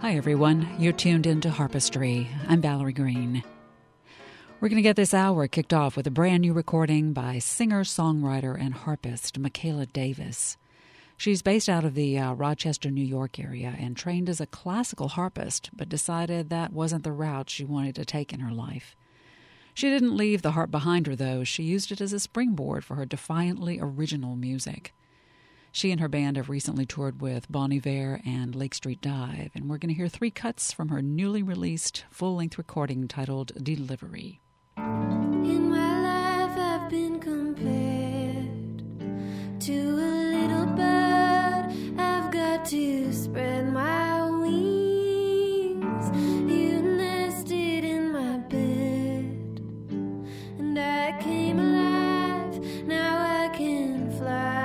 Hi, everyone. You're tuned into Harpistry. I'm Valerie Green. We're going to get this hour kicked off with a brand new recording by singer, songwriter, and harpist Michaela Davis. She's based out of the Rochester, New York area and trained as a classical harpist, but decided that wasn't the route she wanted to take in her life. She didn't leave the harp behind her, though. She used it as a springboard for her defiantly original music. She and her band have recently toured with Bon Iver and Lake Street Dive, and we're going to hear 3 cuts from her newly released full-length recording titled Delivery. In my life I've been compared to a little bird. I've got to spread my wings. You nested in my bed, and I came alive. Now I can fly.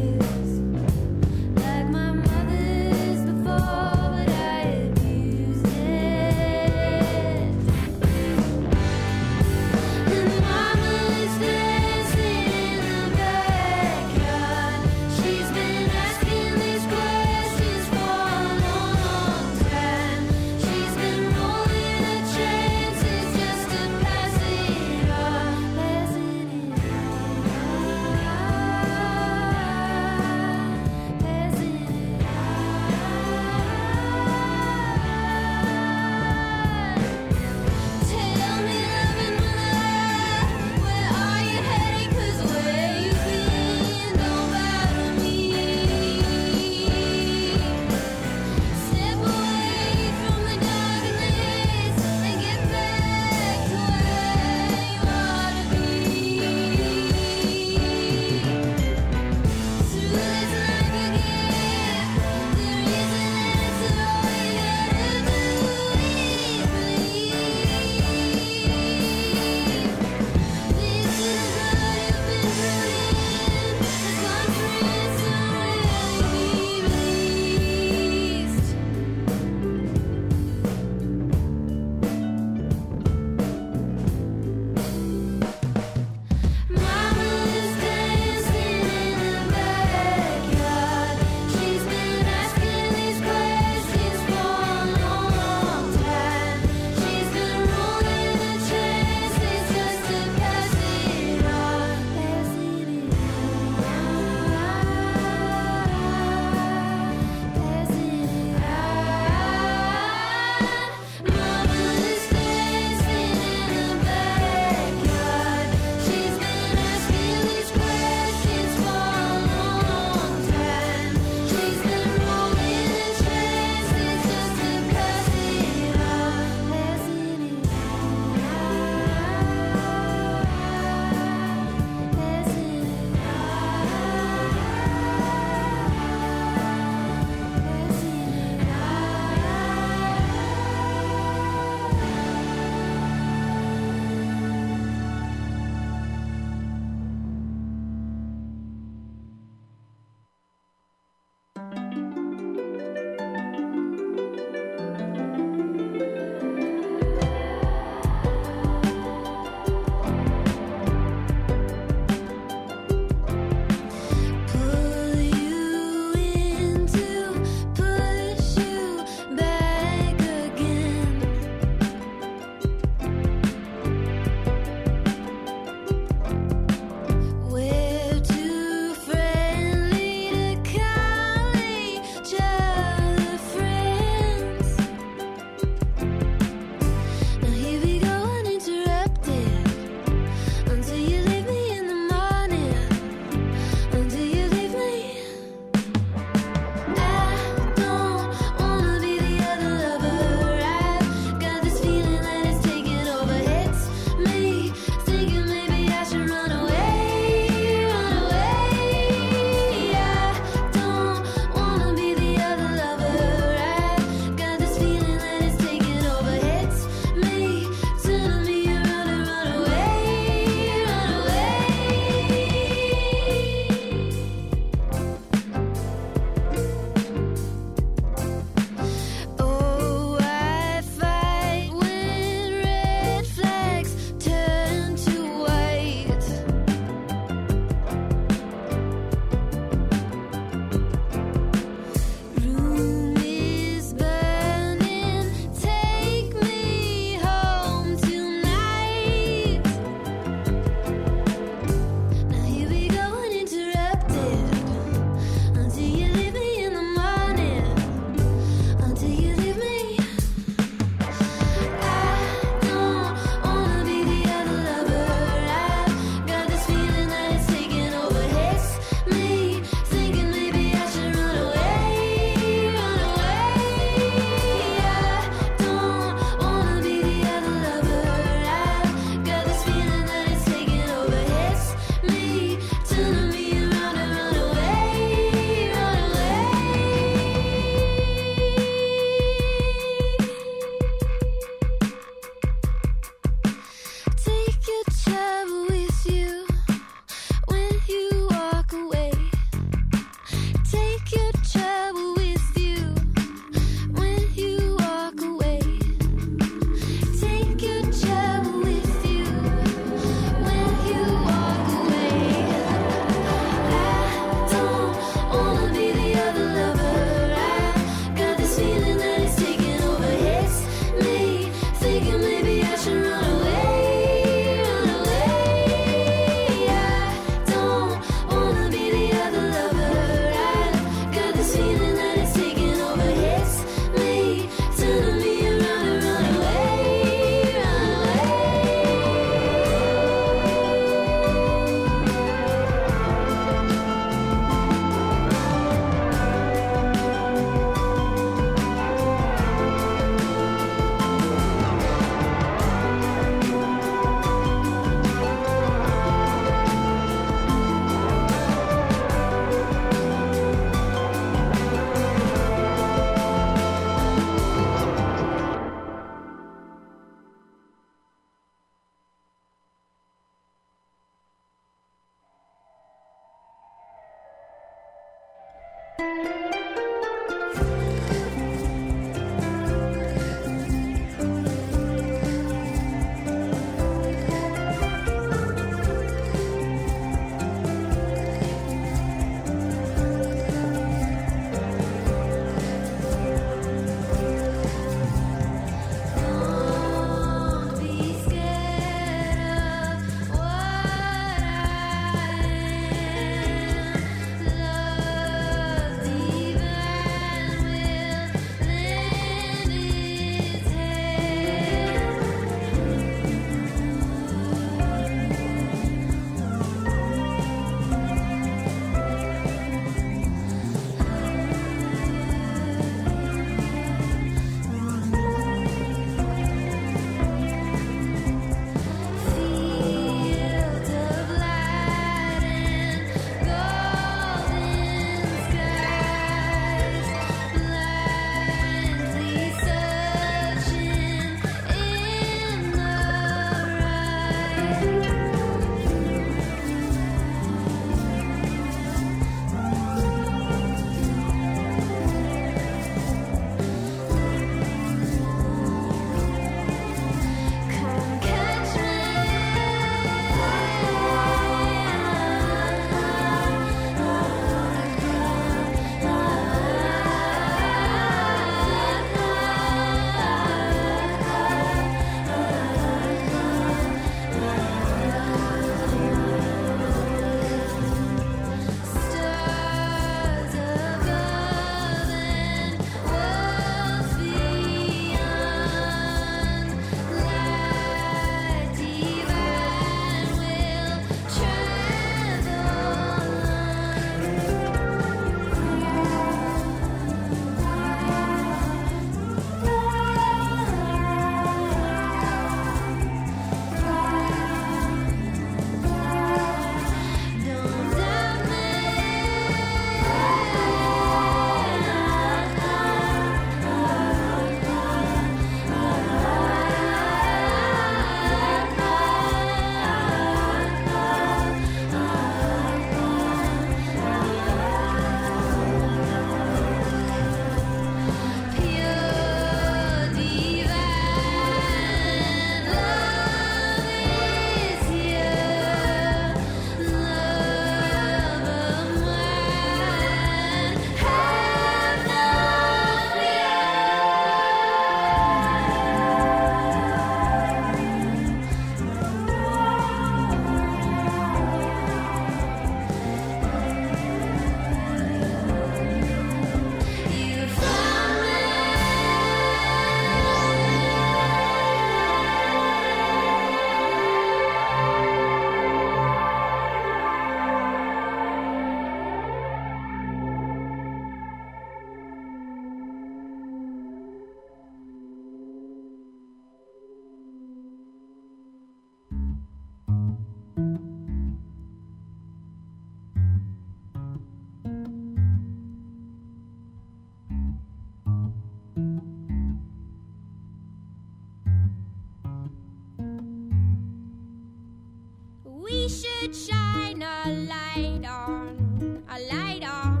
should shine a light on, a light on.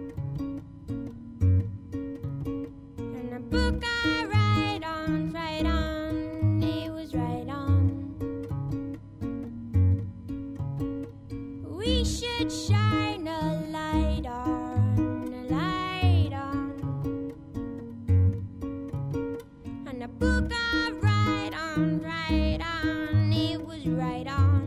And a book I write on, it was right on. We should shine a light on, a light on. And a book I write on, it was right on.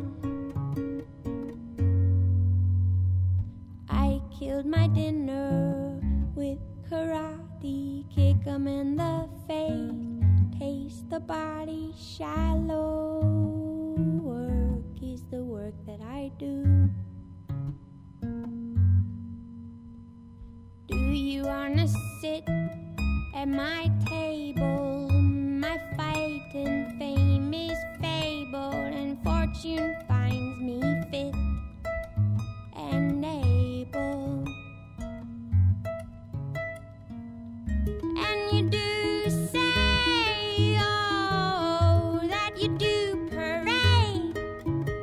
I killed my dinner with karate, kick 'em in the face, taste the body shallow. Work is the work that I do. Do you wanna sit at my table? My fight and fame is fabled, and fortune finds me fit and able. And you do say, oh, that you do parade,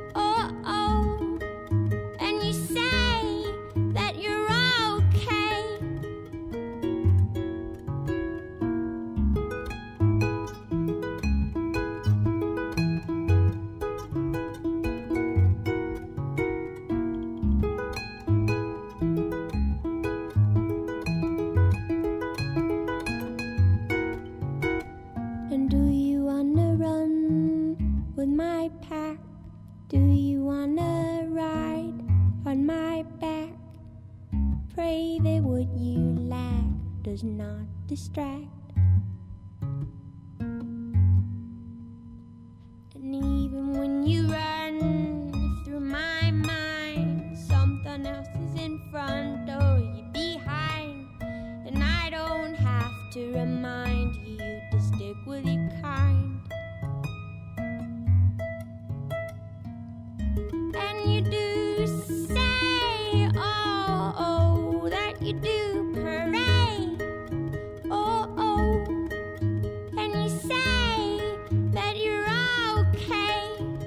oh, and you say that you're okay, pray that what you lack does not distract. And even when you run through my mind, something else is in front or you behind, and I don't have to remind you to stick with your kind. And you do say, oh, that you do pray, oh, and you say that you're okay.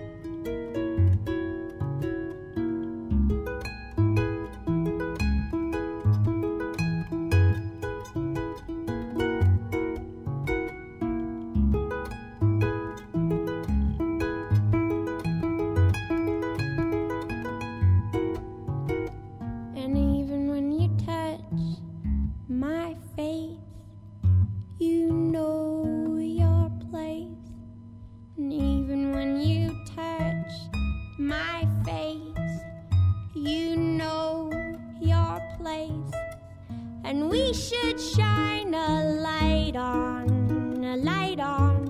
And even when you touch my faith, you know your place. And even when you touch my face, you know your place. And we should shine a light on, a light on.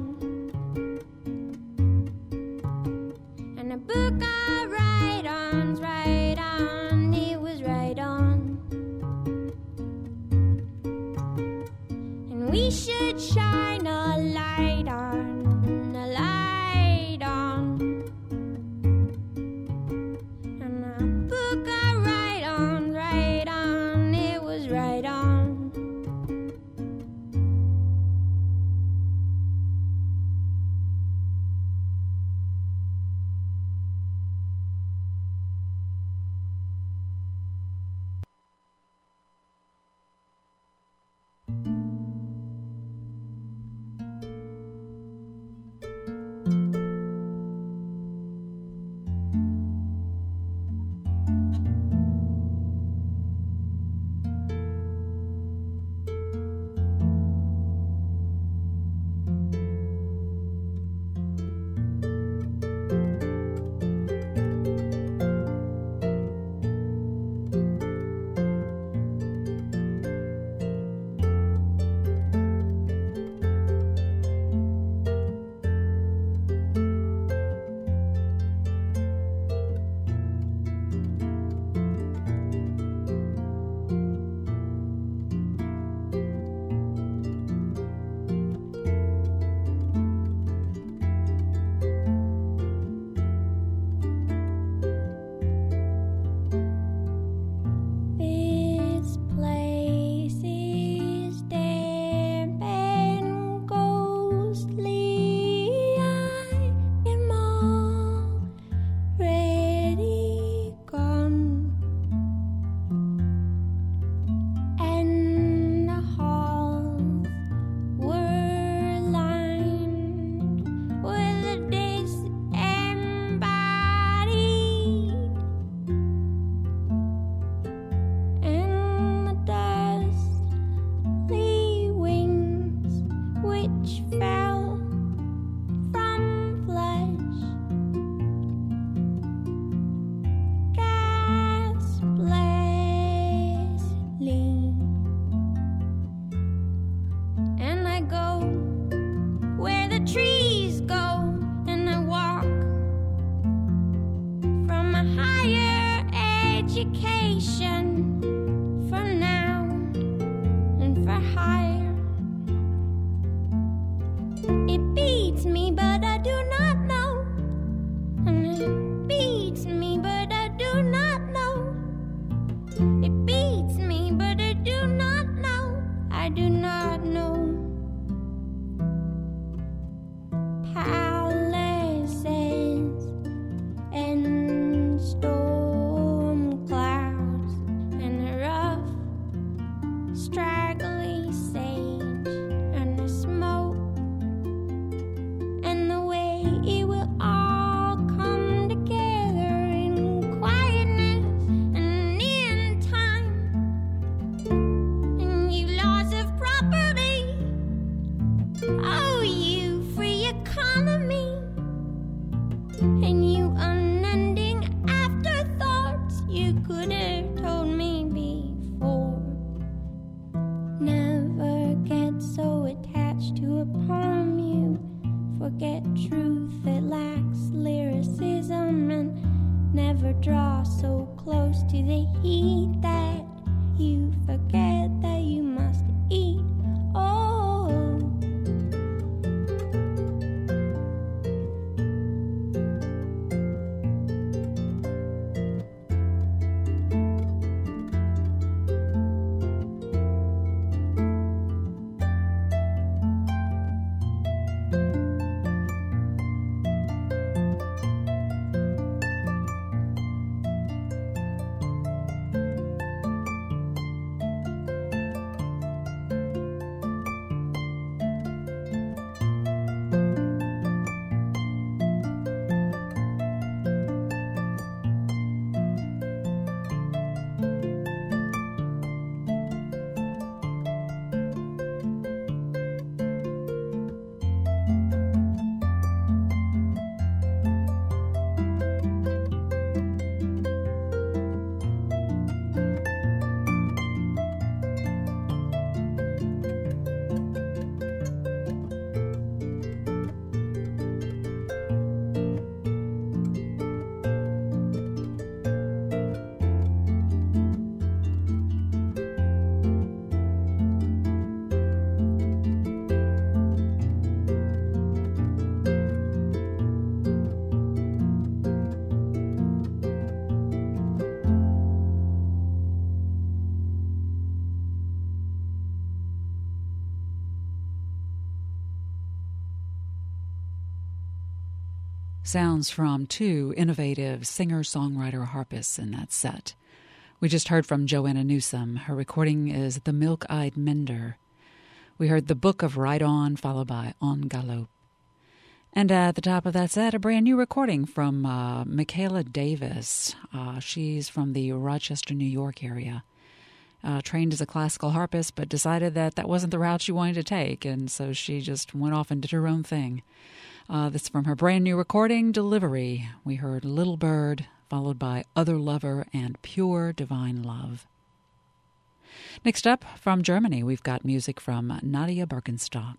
And a book of write-ons, right on, it was right on. And we should shine a light on, a light on. And a book of write-ons, right on, it was right on. This place is damp and ghostly. I am already gone, and the halls were lined with the disembodied. And the dusty wings which fell from flesh gasped Leslie. And I go where the trees go, and I walk from a higher education for now and for higher. It beats me, but I do not know. And it beats me, but I do not know. It beats me, but I do not know. I do not know. Palaces and storm clouds and a rough, straggly sage and the smoke and the way it will all come together in quietness and in time. And you laws of property, oh, you free economy, and you unending afterthoughts, you could have told me before. to the heat that you forget that you must eat. Oh, Sounds from two innovative singer-songwriter harpists in that set. We just heard from Joanna Newsom. Her recording is The Milk-Eyed Mender. We heard The Book of Ride On, followed by En Galop. And at the top of that set, a brand new recording from Michaela Davis. She's from the Rochester, New York area. Trained as a classical harpist, but decided that that wasn't the route she wanted to take, and so she just went off and did her own thing. This is from her brand new recording, Delivery. We heard Little Bird, followed by Other Lover and Pure Divine Love. Next up, from Germany, we've got music from Nadia Birkenstock.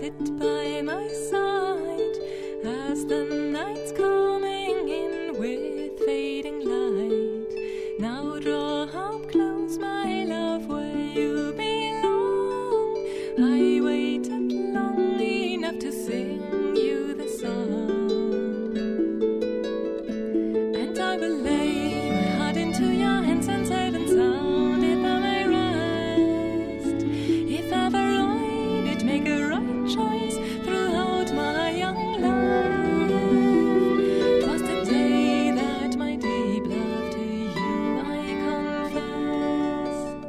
sit by my side as the night's coming in with fading light. Now draw up close, my love, where you belong. I waited long enough to sing you the song, and I will lay my heart into your hands and safe and sound if I may rest. If ever I did make a right choice throughout my young life, 'twas the day that my deep love to you I confessed.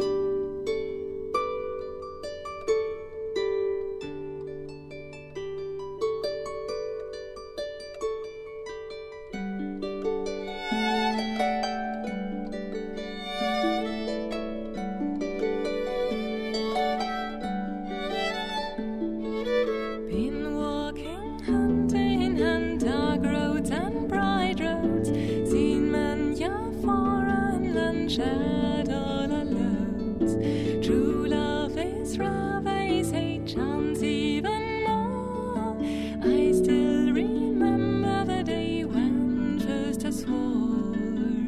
Been walking hand in hand, dark roads and bright roads, seen many a foreign land, shared all our loads. True love is rare, they say, chance even more. I still remember the day when first I swore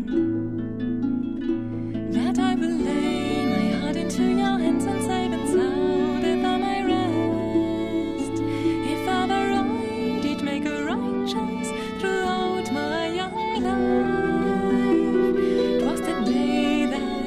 that I will lay my heart into your hands and safe and sound if I may rest. If ever I did make a right choice throughout my young life, 'twas the day that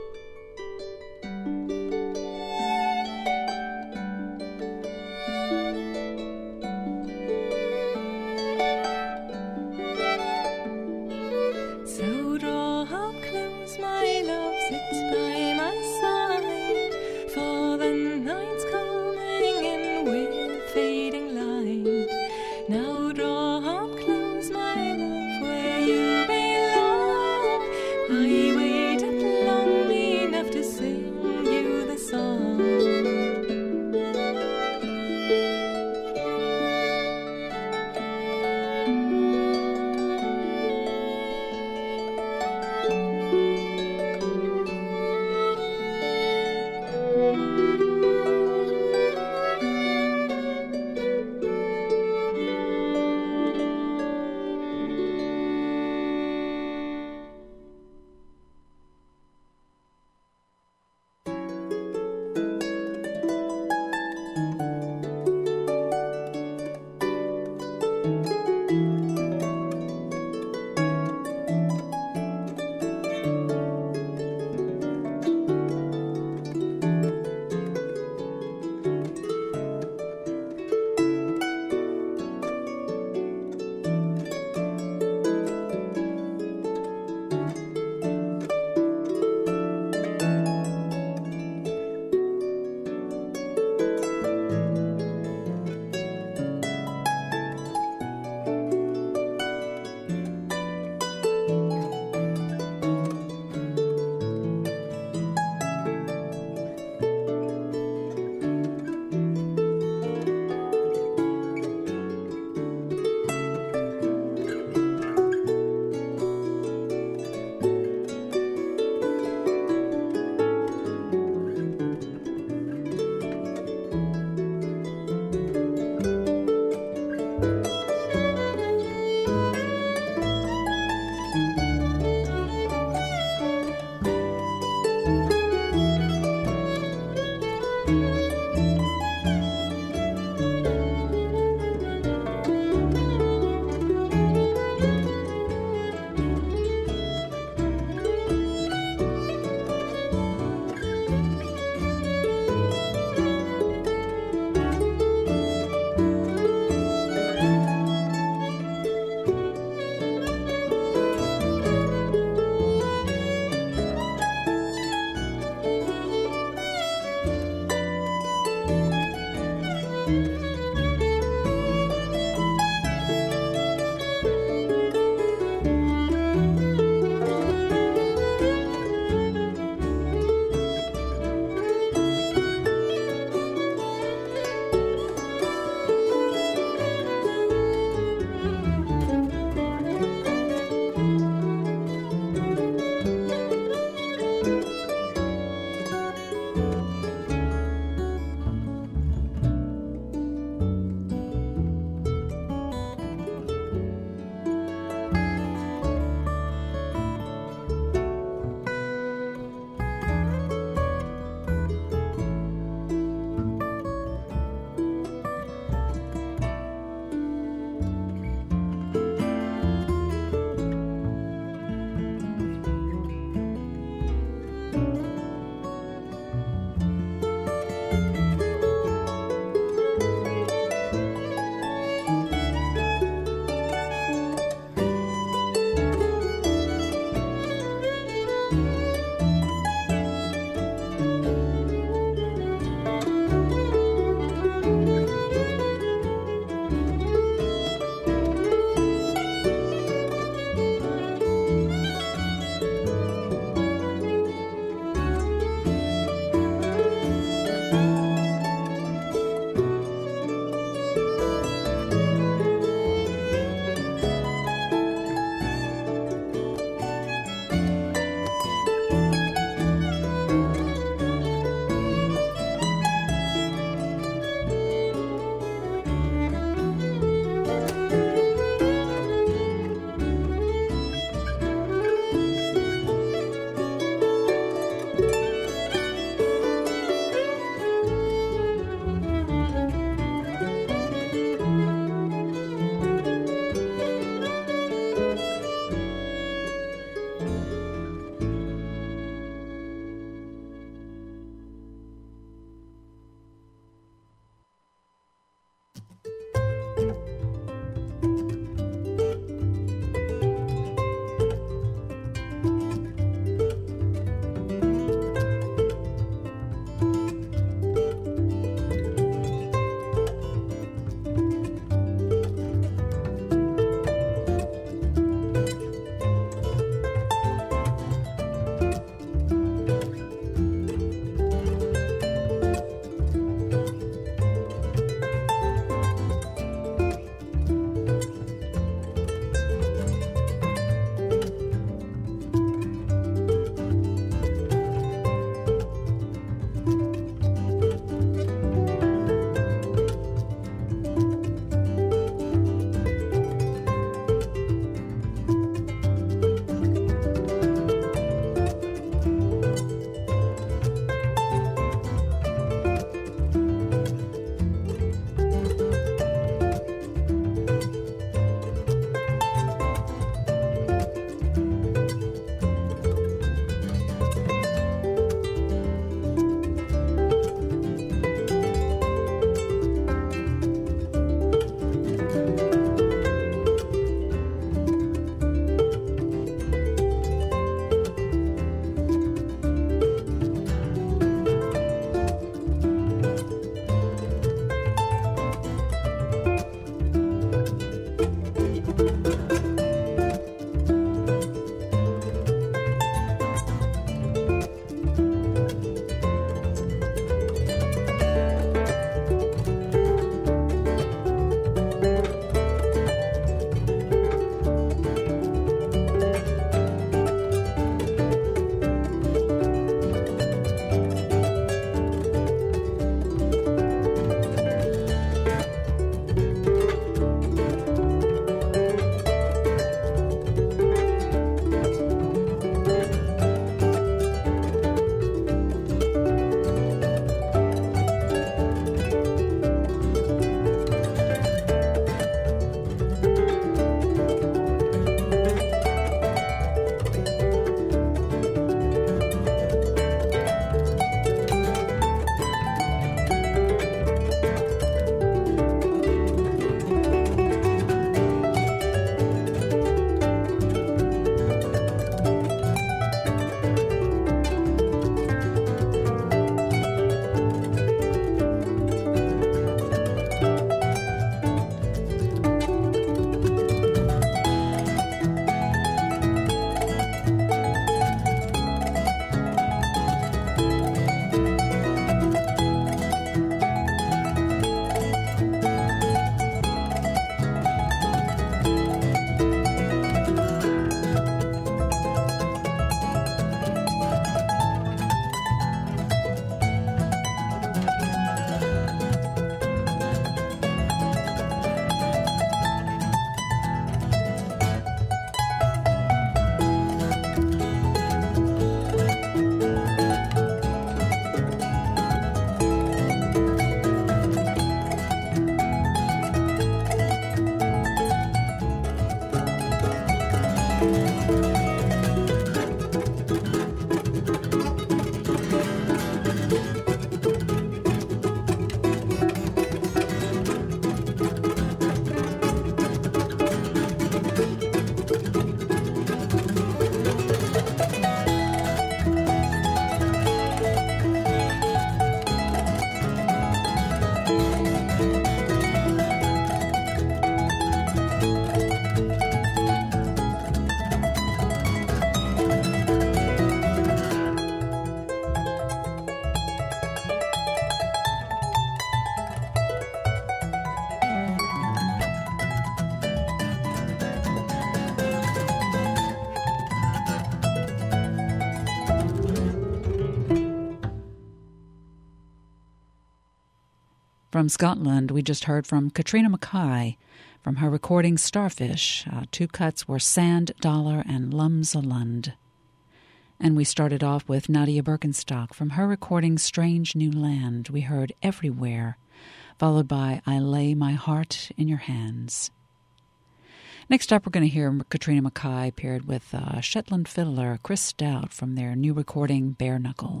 From Scotland, we just heard from Katrina Mackay from her recording Starfish. Two cuts were Sand, Dollar, and Lumsa Lund. And we started off with Nadia Birkenstock from her recording Strange New Land. We heard Everywhere, followed by I Lay My Heart in Your Hands. Next up, we're going to hear Katrina Mackay paired with Shetland fiddler Chris Stout from their new recording Bare Knuckle.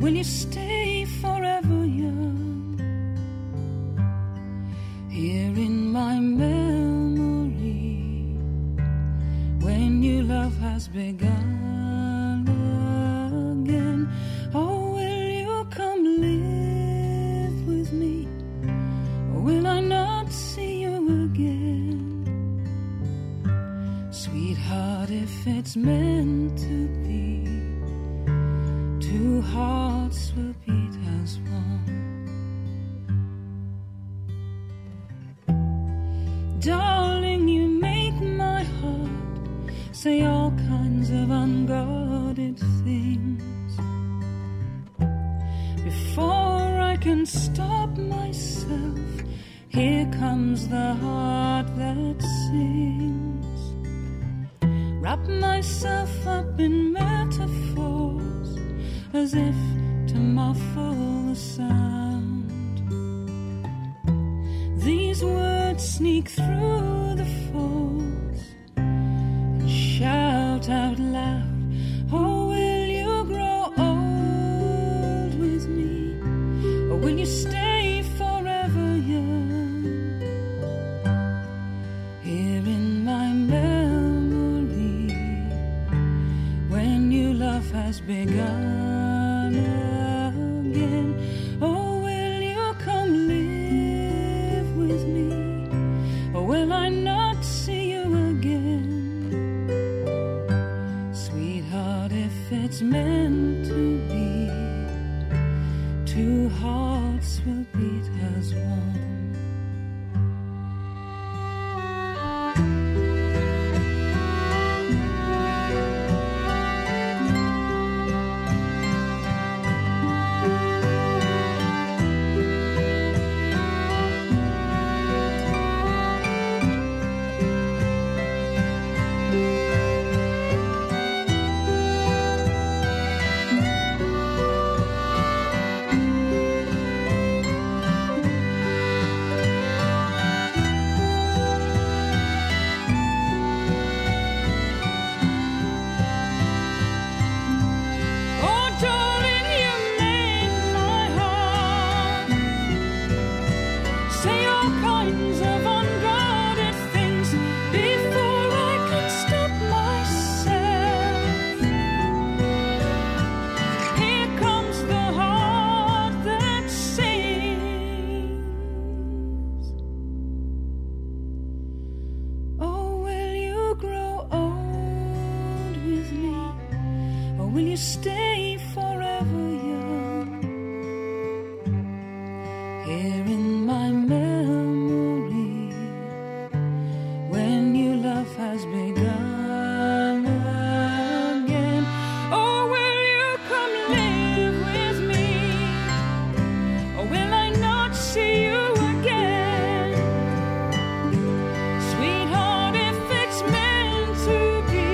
will you stay forever young? Here in my memory, when new love has begun again, oh, will you come live with me? Or will I not see you again? Sweetheart, if it's meant to be, two hearts will beat as one. Darling, you make my heart say all kinds of unguarded things. Before I can stop myself, here comes the heart that sings. Wrap myself up in metaphors as if to muffle the sound. These words sneak through the folds and shout out loud, oh, will you grow old with me? Or will you stay forever young? Here in my memory, when new love has begun again, oh, will you come live with me? Or will I not see you again? Sweetheart, if it's meant to be, two hearts will beat as one. Will you stay forever young? Here in my memory, when new love has begun again, oh, will you come live with me? Or will I not see you again? Sweetheart, if it's meant to be,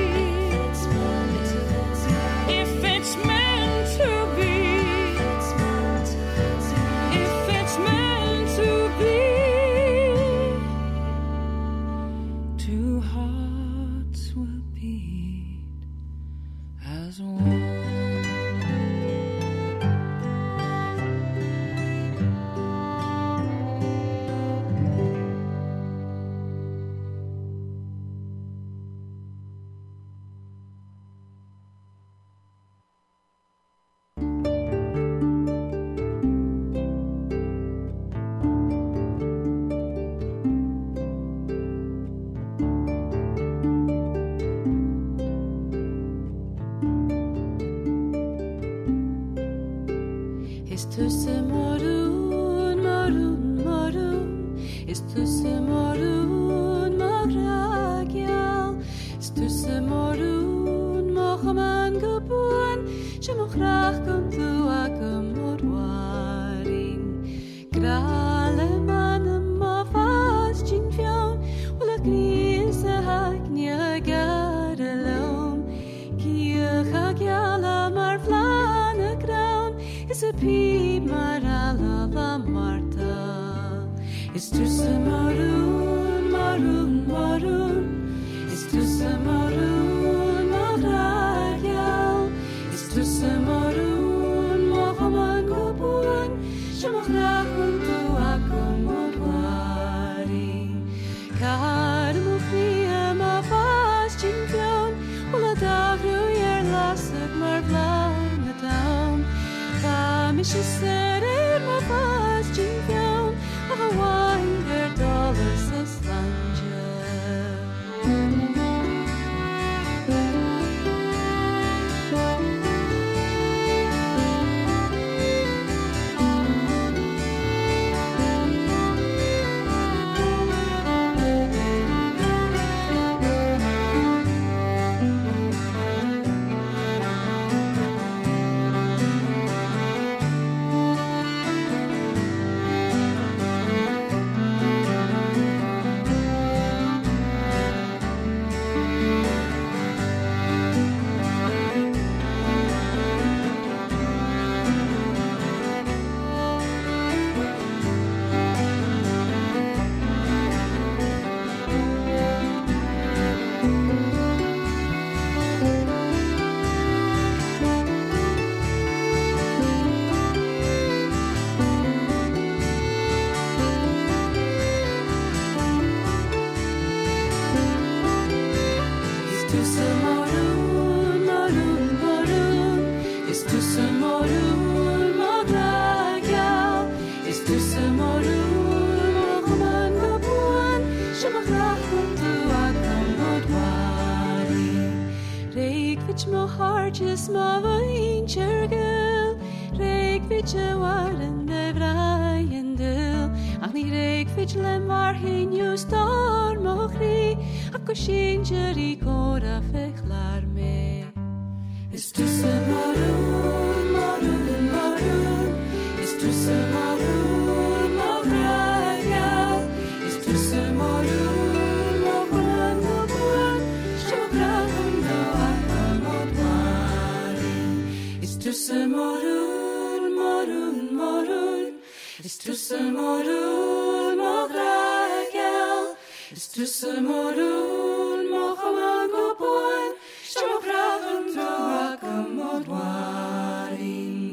if it's meant to be, if it's meant to be, two hearts will beat as one. Istuse morun, morun, morun. Istuse morun, mogragyal. Istuse morun, mochaman gubun. Shemochrach kum tuakum morwaring. Grale manem mavaz jinfion. Ula grise haknya garelom. Kia chagyala marvlana ground. Is a peep marala la Marta. It's just a maroon, maroon, maroon. It's just a maroon, maroon. It's just a maroon, maroon. tu ce morul mogragal, is tu ce morul mograman gabuan, shemachlachun tu akamodwari. Reik vich mo harches mo vain chergel, reik vich a waren nevraien dil, ach ni reik vich lemar hin you star mochri, akoshin jeri kora fechlar me. Is tu ce morul, morul, morul, is tu ce morul mogragal, is tu ce morul mograman gabuan, shemachlachun tu akamodwari. Is tu ce morul, morul, morul, is tu ce morul mogragal, is tu ce morul mograman gabuan, shemachlachun tu akamodwari.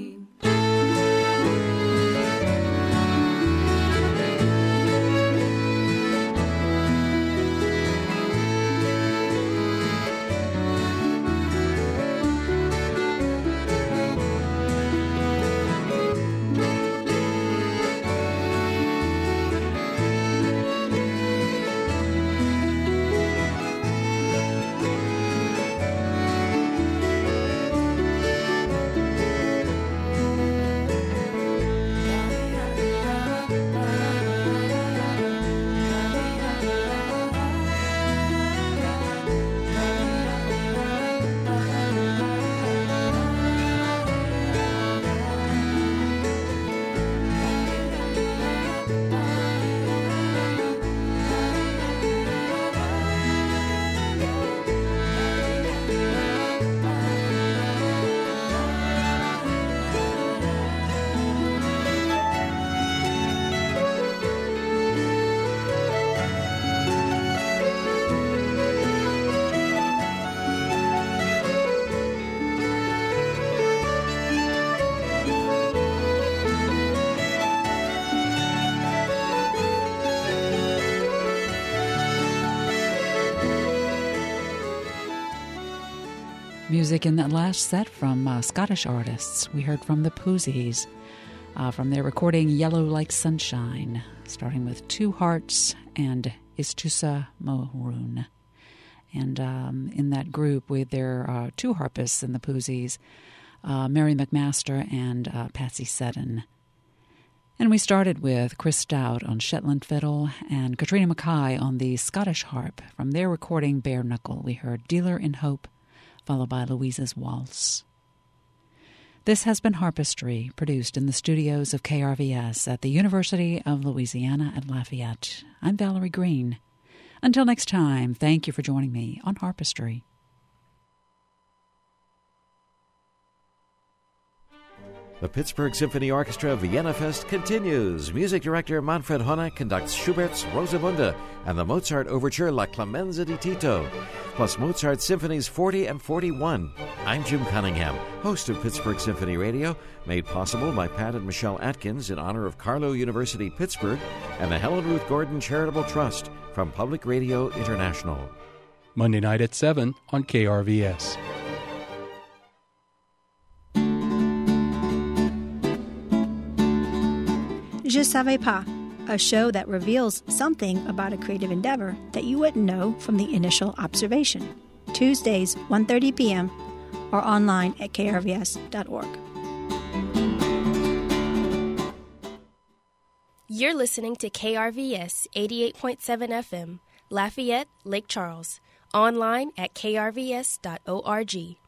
Music in that last set from Scottish artists. We heard from the Poozies from their recording Yellow Like Sunshine, starting with Two Hearts and Istusa Mohroon. And in that group, with their two harpists in the Poozies, Mary McMaster and Patsy Seddon. And we started with Chris Stout on Shetland fiddle and Katrina Mackay on the Scottish harp. From their recording Bare Knuckle, we heard Dealer in Hope, followed by Louisa's Waltz. This has been Harpistry, produced in the studios of KRVS at the University of Louisiana at Lafayette. I'm Valerie Green. Until next time, thank you for joining me on Harpistry. The Pittsburgh Symphony Orchestra Vienna Fest continues. Music director Manfred Honeck conducts Schubert's Rosamunde and the Mozart overture La Clemenza di Tito, plus Mozart's Symphonies 40 and 41. I'm Jim Cunningham, host of Pittsburgh Symphony Radio, made possible by Pat and Michelle Atkins in honor of Carlow University, Pittsburgh, and the Helen Ruth Gordon Charitable Trust from Public Radio International. Monday night at 7 on KRVS. Je Savais Pas, a show that reveals something about a creative endeavor that you wouldn't know from the initial observation. Tuesdays, 1:30 p.m. or online at krvs.org. You're listening to KRVS 88.7 FM, Lafayette, Lake Charles, online at krvs.org.